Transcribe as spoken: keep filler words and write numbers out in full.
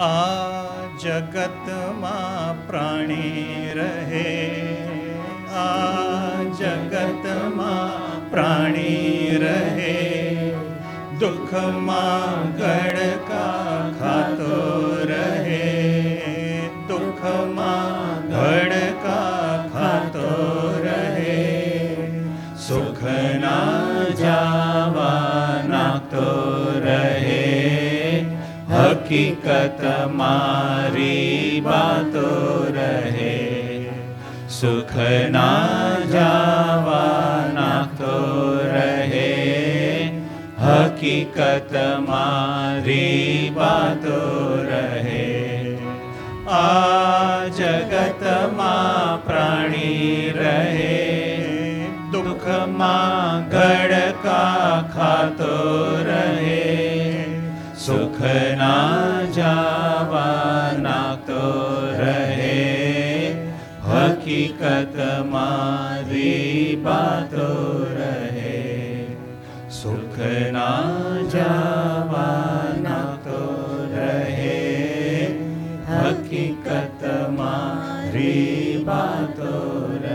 આ જગતમાં પ્રાણી રહે, આ જગતમાં પ્રાણી રહે, દુઃખમાં ગડકા ખાતો રહે, દુઃખમાં ગડકા ખાતો રહે, સુખના જાવા નાખતો રહે, હકીકત મારી બાતો રહે, સુખના જાવા નાખતો રહે, હકીકત મારી બાતો રહે. આ જગતમાં પ્રાણી રહે, દુઃખમાં ગડકા ખાતો રહે, સુખના જાવા નાખતો રહે, હકીકત મારી બાતો રહે, સુખના જાવા નાખતો રહે, હકીકત મારી બાતો રહે.